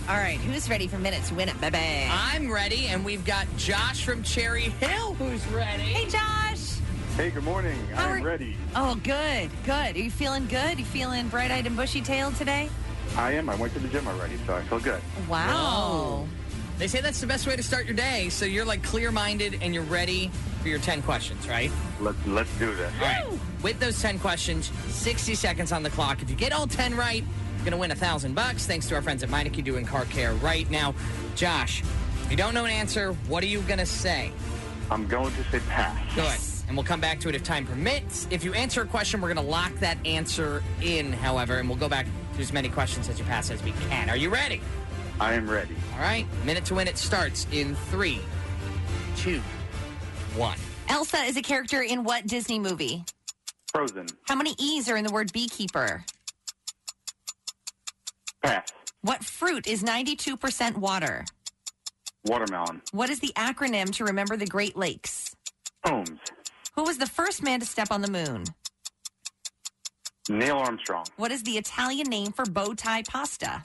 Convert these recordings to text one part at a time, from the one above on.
All right, who's ready for Minute to Win It, baby? I'm ready, and we've got Josh from Cherry Hill who's ready. Hey, Josh. Hey, good morning. I'm ready. Oh, good. Are you feeling good? You feeling bright-eyed and bushy-tailed today? I am. I went to the gym already, so I feel good. Wow. They say that's the best way to start your day, so you're like clear-minded and you're ready for your 10 questions, right? Let's do this. All right. With those 10 questions, 60 seconds on the clock. If you get all 10 right, you're going to win $1,000 thanks to our friends at Meineke doing car care right now. Josh, if you don't know an answer, what are you going to say? I'm going to say pass. Good. And we'll come back to it if time permits. If you answer a question, we're going to lock that answer in, however, and we'll go back to as many questions as you pass as we can. Are you ready? I am ready. All right. Minute to Win It starts in 3, 2, 1. Elsa is a character in what Disney movie? Frozen. How many E's are in the word beekeeper? Pass. What fruit is 92% water? Watermelon. What is the acronym to remember the Great Lakes? Holmes. Who was the first man to step on the moon? Neil Armstrong. What is the Italian name for bow tie pasta?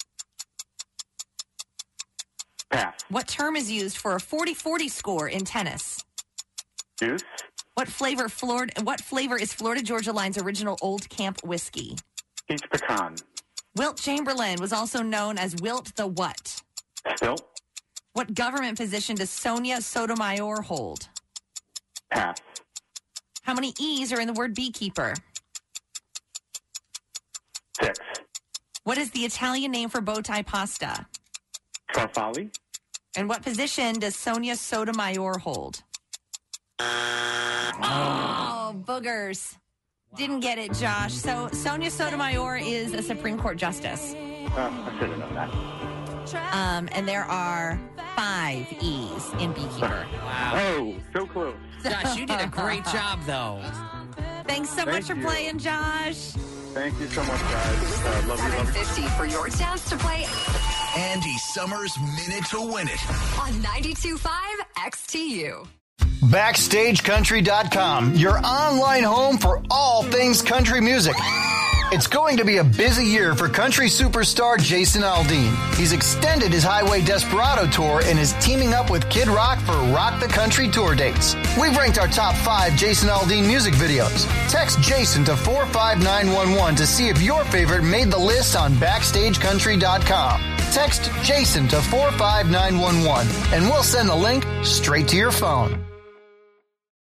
Pass. What term is used for a 40-40 score in tennis? Juice. What flavor is Florida Georgia Line's original Old Camp whiskey? Peach pecan. Wilt Chamberlain was also known as Wilt the what? Stilt. What government position does Sonia Sotomayor hold? Pass. How many E's are in the word beekeeper? 6. What is the Italian name for bow tie pasta? Farfalle. And what position does Sonia Sotomayor hold? Oh, boogers. Didn't get it, Josh. So Sonia Sotomayor is a Supreme Court justice. I should have known that. And there are 5 E's in beekeeper. Wow. Oh, so close. Josh, you did a great job, though. Thanks so much for playing, Josh. Thank you so much, guys. Love you. 750 for your chance to play Andy Summers Minute to Win It. on 92.5 XTU. BackstageCountry.com, your online home for all things country music. It's going to be a busy year for country superstar Jason Aldean. He's extended his Highway Desperado tour and is teaming up with Kid Rock for Rock the Country tour dates. We've ranked our top 5 Jason Aldean music videos. Text Jason to 45911 to see if your favorite made the list on BackstageCountry.com. Text Jason to 45911 and we'll send the link straight to your phone.